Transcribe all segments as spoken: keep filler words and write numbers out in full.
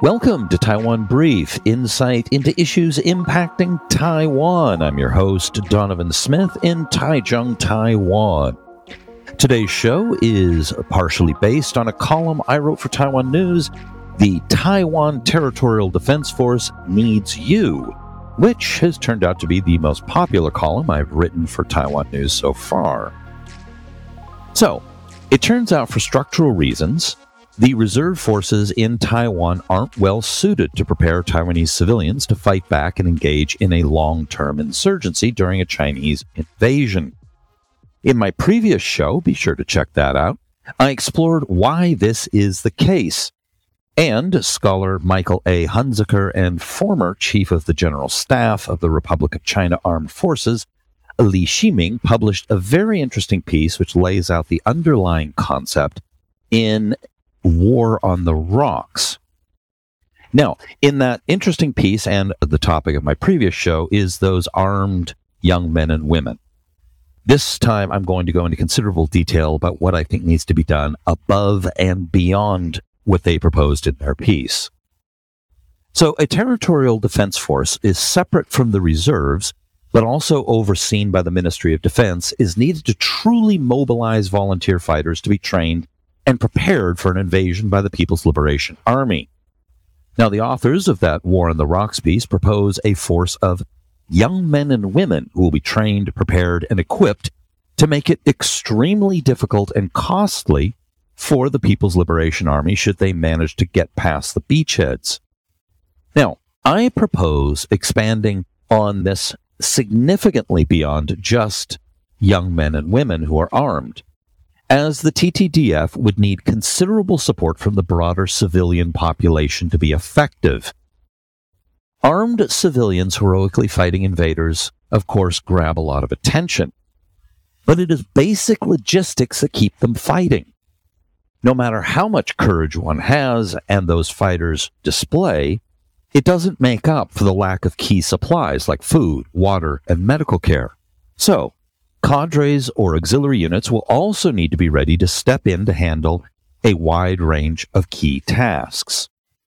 Welcome to Taiwan Brief, insight into issues impacting Taiwan. I'm your host, Donovan Smith, in Taichung, Taiwan. Today's show is partially based on a column I wrote for Taiwan News, The Taiwan Territorial Defense Force Needs You, which has turned out to be the most popular column I've written for Taiwan News so far. So, it turns out for structural reasons, the reserve forces in Taiwan aren't well suited to prepare Taiwanese civilians to fight back and engage in a long-term insurgency during a Chinese invasion. In my previous show, be sure to check that out, I explored why this is the case. And scholar Michael A. Hunziker and former Chief of the General Staff of the Republic of China Armed Forces, Li Shiming, published a very interesting piece which lays out the underlying concept in War on the Rocks. Now, in that interesting piece, and the topic of my previous show, is those armed young men and women. This time, I'm going to go into considerable detail about what I think needs to be done above and beyond what they proposed in their piece. So, a territorial defense force is separate from the reserves, but also overseen by the Ministry of Defense, is needed to truly mobilize volunteer fighters to be trained and prepared for an invasion by the People's Liberation Army. Now, the authors of that War on the Rocks piece propose a force of young men and women who will be trained, prepared, and equipped to make it extremely difficult and costly for the People's Liberation Army should they manage to get past the beachheads. Now, I propose expanding on this significantly beyond just young men and women who are armed, as the T T D F would need considerable support from the broader civilian population to be effective. Armed civilians heroically fighting invaders, of course, grab a lot of attention, but it is basic logistics that keep them fighting. No matter how much courage one has and those fighters display, it doesn't make up for the lack of key supplies like food, water, and medical care. So, cadres or auxiliary units will also need to be ready to step in to handle a wide range of key tasks.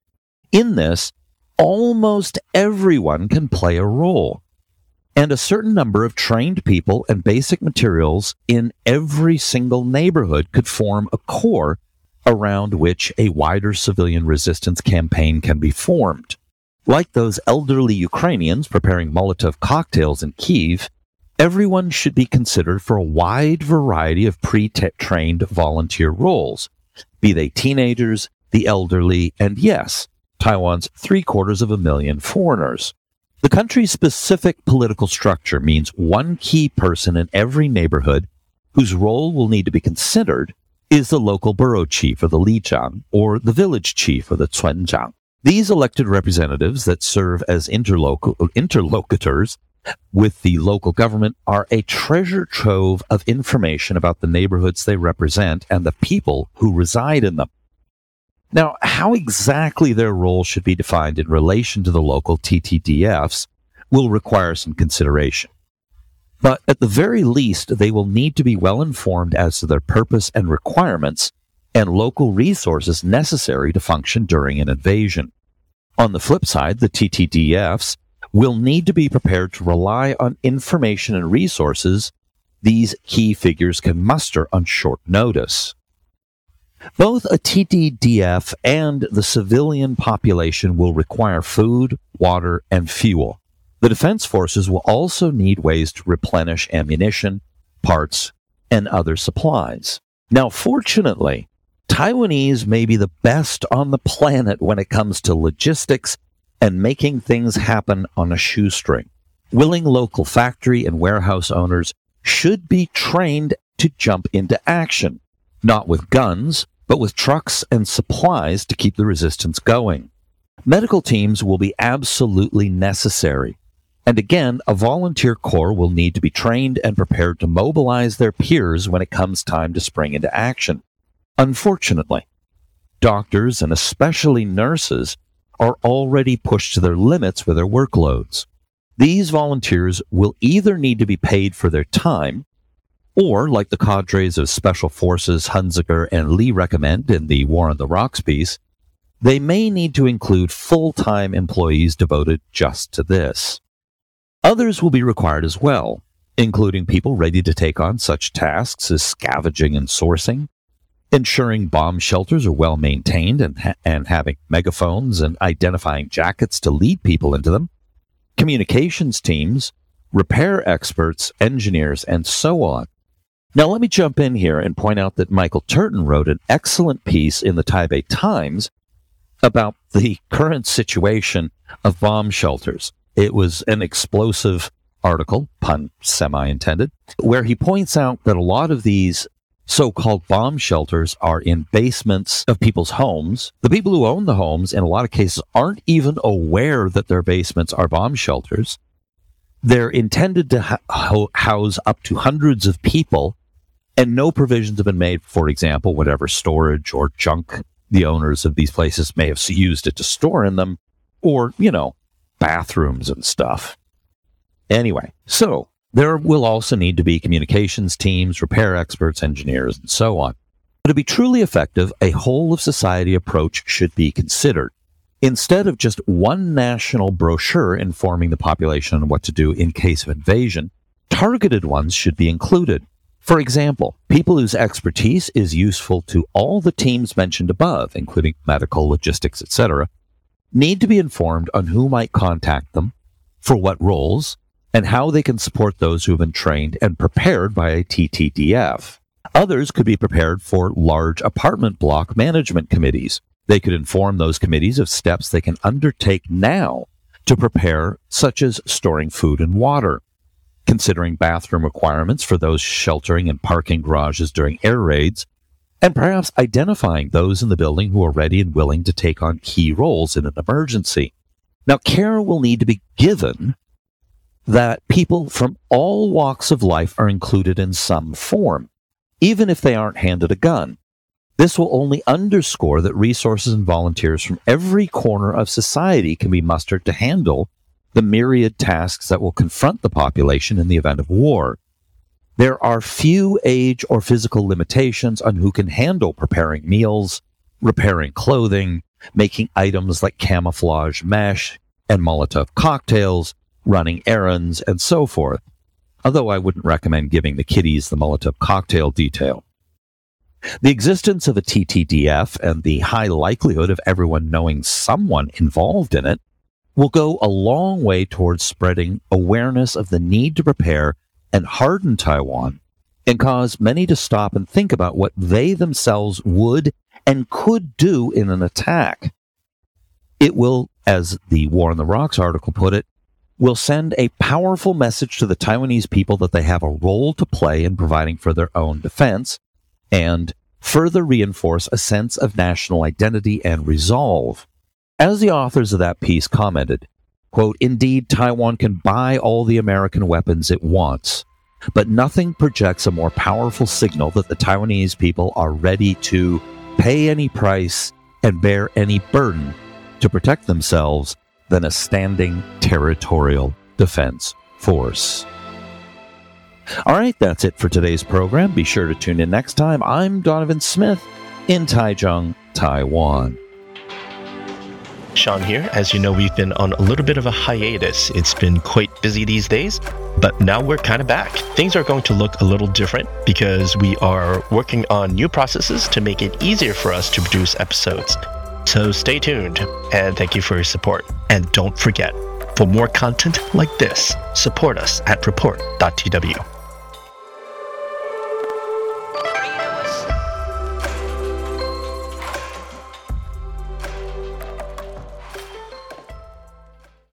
In this, almost everyone can play a role, and a certain number of trained people and basic materials in every single neighborhood could form a core around which a wider civilian resistance campaign can be formed. Like those elderly Ukrainians preparing Molotov cocktails in Kyiv, everyone should be considered for a wide variety of pre-trained volunteer roles, be they teenagers, the elderly, and yes, Taiwan's three-quarters of a million foreigners. The country's specific political structure means one key person in every neighborhood whose role will need to be considered is the local borough chief, or the lijiang, or the village chief, or the cuanzhang. These elected representatives that serve as interloc- interlocutors with the local government are a treasure trove of information about the neighborhoods they represent and the people who reside in them. Now, how exactly their role should be defined in relation to the local T T D Fs will require some consideration. But at the very least, they will need to be well informed as to their purpose and requirements and local resources necessary to function during an invasion. On the flip side, the T T D Fs will need to be prepared to rely on information and resources these key figures can muster on short notice. Both a T T D F and the civilian population will require food, water, and fuel. The defense forces will also need ways to replenish ammunition, parts, and other supplies. Now, fortunately, Taiwanese may be the best on the planet when it comes to logistics and making things happen on a shoestring. Willing local factory and warehouse owners should be trained to jump into action, not with guns, but with trucks and supplies to keep the resistance going. Medical teams will be absolutely necessary. And again, a volunteer corps will need to be trained and prepared to mobilize their peers when it comes time to spring into action. Unfortunately, doctors and especially nurses are already pushed to their limits with their workloads. These volunteers will either need to be paid for their time, or, like the cadres of Special Forces Hunziker and Lee recommend in the War on the Rocks piece, they may need to include full-time employees devoted just to this. Others will be required as well, including people ready to take on such tasks as scavenging and sourcing, ensuring bomb shelters are well maintained and, ha- and having megaphones and identifying jackets to lead people into them, communications teams, repair experts, engineers, and so on. Now let me jump in here and point out that Michael Turton wrote an excellent piece in the Taipei Times about the current situation of bomb shelters. It was an explosive article, pun semi-intended, where he points out that a lot of these so-called bomb shelters are in basements of people's homes. The people who own the homes, in a lot of cases, aren't even aware that their basements are bomb shelters. They're intended to ha- house up to hundreds of people, and no provisions have been made, for example, whatever storage or junk the owners of these places may have used it to store in them, or, you know, bathrooms and stuff. Anyway, so there will also need to be communications teams, repair experts, engineers, and so on. But to be truly effective, a whole-of-society approach should be considered. Instead of just one national brochure informing the population on what to do in case of invasion, targeted ones should be included. For example, people whose expertise is useful to all the teams mentioned above, including medical, logistics, et cetera, need to be informed on who might contact them, for what roles, and how they can support those who have been trained and prepared by a T T D F. Others could be prepared for large apartment block management committees. They could inform those committees of steps they can undertake now to prepare, such as storing food and water, considering bathroom requirements for those sheltering in parking garages during air raids, and perhaps identifying those in the building who are ready and willing to take on key roles in an emergency. Now, care will need to be given that people from all walks of life are included in some form, even if they aren't handed a gun. This will only underscore that resources and volunteers from every corner of society can be mustered to handle the myriad tasks that will confront the population in the event of war. There are few age or physical limitations on who can handle preparing meals, repairing clothing, making items like camouflage mesh and Molotov cocktails, running errands, and so forth, although I wouldn't recommend giving the kiddies the Molotov cocktail detail. The existence of a T T D F and the high likelihood of everyone knowing someone involved in it will go a long way towards spreading awareness of the need to prepare and harden Taiwan and cause many to stop and think about what they themselves would and could do in an attack. It will, as the War on the Rocks article put it, will send a powerful message to the Taiwanese people that they have a role to play in providing for their own defense, and further reinforce a sense of national identity and resolve. As the authors of that piece commented, quote, "Indeed, Taiwan can buy all the American weapons it wants, but nothing projects a more powerful signal that the Taiwanese people are ready to pay any price and bear any burden to protect themselves than a standing territorial defense force." All right, that's it for today's program. Be sure to tune in next time. I'm Donovan Smith in Taichung, Taiwan. Sean here. As you know, we've been on a little bit of a hiatus. It's been quite busy these days, but now we're kind of back. Things are going to look a little different because we are working on new processes to make it easier for us to produce episodes. So stay tuned, and thank you for your support. And don't forget, for more content like this, support us at report dot t w.